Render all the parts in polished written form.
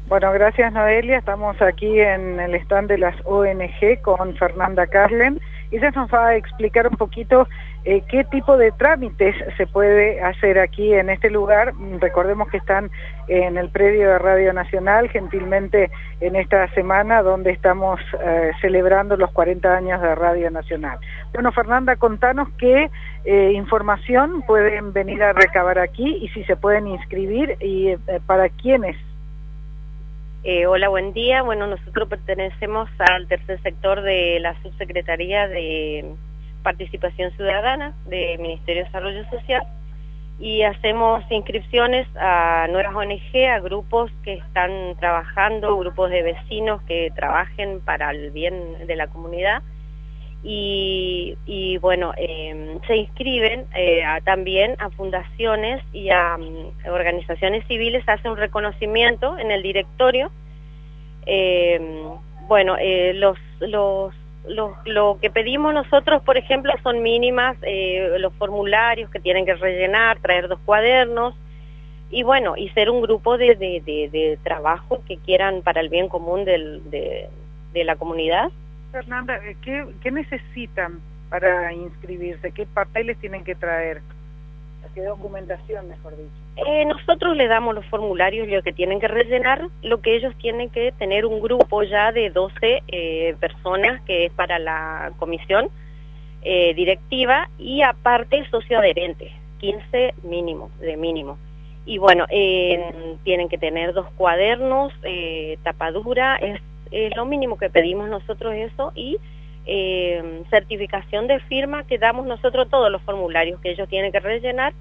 Bueno, gracias Noelia. Estamos aquí en el stand de las ONG con Fernanda Carlen. Ella nos va a explicar un poquito qué tipo de trámites se puede hacer aquí en este lugar. Recordemos que están en el predio de Radio Nacional, gentilmente en esta semana donde estamos celebrando los 40 años de Radio Nacional. Bueno, Fernanda, contanos qué información pueden venir a recabar aquí y si se pueden inscribir y para quiénes. Hola, buen día. Bueno, nosotros pertenecemos al tercer sector de la Subsecretaría de Participación Ciudadana del Ministerio de Desarrollo Social y hacemos inscripciones a nuevas ONG, a grupos que están trabajando, grupos de vecinos que trabajen para el bien de la comunidad y bueno, se inscriben también a fundaciones y a organizaciones civiles, hace un reconocimiento en el directorio. Bueno, lo que pedimos nosotros, por ejemplo, son mínimas los formularios que tienen que rellenar, traer 2 cuadernos y bueno, y ser un grupo de trabajo que quieran para el bien común de la comunidad. Fernanda, ¿qué necesitan para inscribirse? ¿Qué papeles tienen que traer? ¿Qué documentación, mejor dicho? Nosotros le damos los formularios, lo que tienen que rellenar, lo que ellos tienen que tener un grupo ya de 12 personas, que es para la comisión directiva, y aparte socioadherentes, 15 mínimo. Y bueno, tienen que tener 2 cuadernos, tapadura, es lo mínimo que pedimos nosotros eso, y certificación de firma que damos nosotros todos los formularios que ellos tienen que rellenar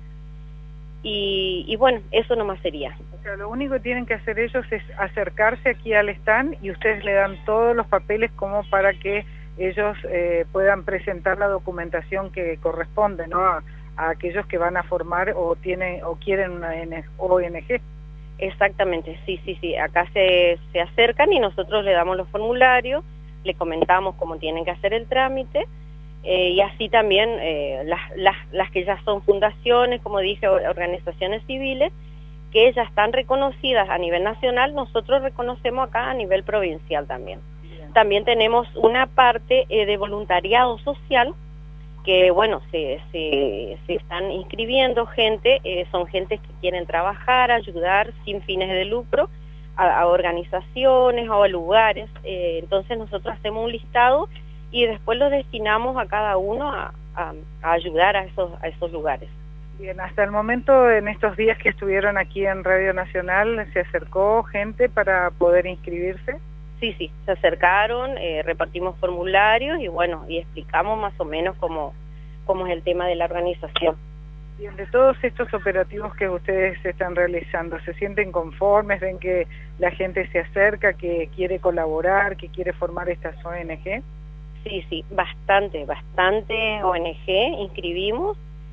y bueno, eso nomás sería. O sea, lo único que tienen que hacer ellos es acercarse aquí al stand y ustedes le dan todos los papeles como para que ellos puedan presentar la documentación que corresponde, ¿no? A aquellos que van a formar o quieren una ONG. Exactamente, sí, acá se acercan y nosotros le damos los formularios, le comentamos cómo tienen que hacer el trámite y así también las que ya son fundaciones, como dije, organizaciones civiles, que ya están reconocidas a nivel nacional, nosotros reconocemos acá a nivel provincial también. Bien. También tenemos una parte de voluntariado social, que bueno, se están inscribiendo gente, son gentes que quieren trabajar, ayudar sin fines de lucro a organizaciones o a lugares, entonces nosotros hacemos un listado y después lo destinamos a cada uno a ayudar a esos lugares. Bien, hasta el momento, en estos días que estuvieron aquí en Radio Nacional, ¿se acercó gente para poder inscribirse? Sí, se acercaron, repartimos formularios y bueno, y explicamos más o menos cómo es el tema de la organización. Bien, de todos estos operativos que ustedes están realizando, ¿se sienten conformes? ¿Ven que la gente se acerca, que quiere colaborar, que quiere formar estas ONG? Sí, bastante ONG inscribimos.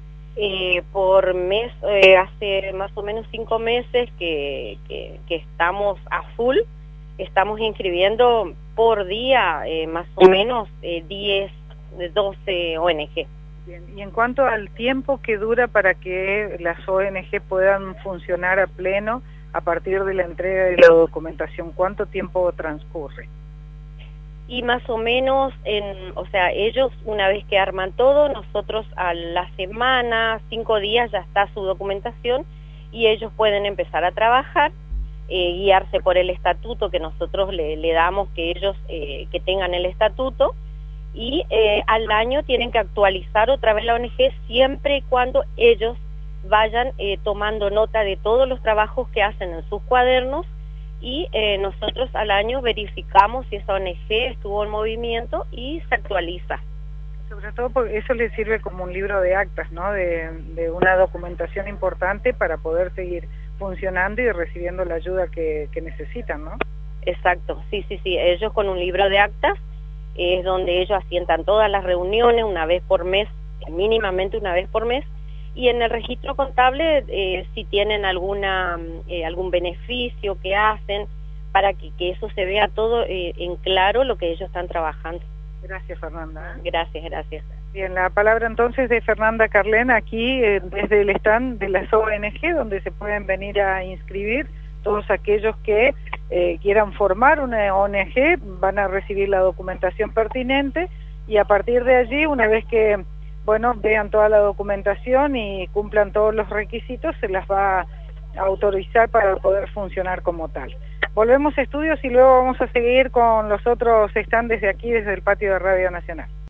Por mes, hace más o menos 5 meses que estamos a full. Estamos inscribiendo por día más o menos 10, 12 ONG. Bien. Y en cuanto al tiempo que dura para que las ONG puedan funcionar a pleno a partir de la entrega de la documentación, ¿cuánto tiempo transcurre? Y más o menos, o sea, ellos una vez que arman todo, nosotros a la semana, 5 días ya está su documentación y ellos pueden empezar a trabajar. Guiarse por el estatuto que nosotros le damos, que ellos que tengan el estatuto y al año tienen que actualizar otra vez la ONG siempre y cuando ellos vayan tomando nota de todos los trabajos que hacen en sus cuadernos y nosotros al año verificamos si esa ONG estuvo en movimiento y se actualiza. Sobre todo porque eso les sirve como un libro de actas, ¿no? De una documentación importante para poder seguir funcionando y recibiendo la ayuda que necesitan, ¿no? Exacto, sí, ellos con un libro de actas es donde ellos asientan todas las reuniones una vez por mes, mínimamente una vez por mes, y en el registro contable si tienen algún beneficio que hacen para que eso se vea todo en claro lo que ellos están trabajando. Gracias, Fernanda. Gracias. Bien, la palabra entonces de Fernanda Carlen aquí desde el stand de las ONG, donde se pueden venir a inscribir todos aquellos que quieran formar una ONG, van a recibir la documentación pertinente y a partir de allí, una vez que, bueno, vean toda la documentación y cumplan todos los requisitos, se las va a autorizar para poder funcionar como tal. Volvemos a estudios y luego vamos a seguir con los otros stands desde aquí, desde el patio de Radio Nacional.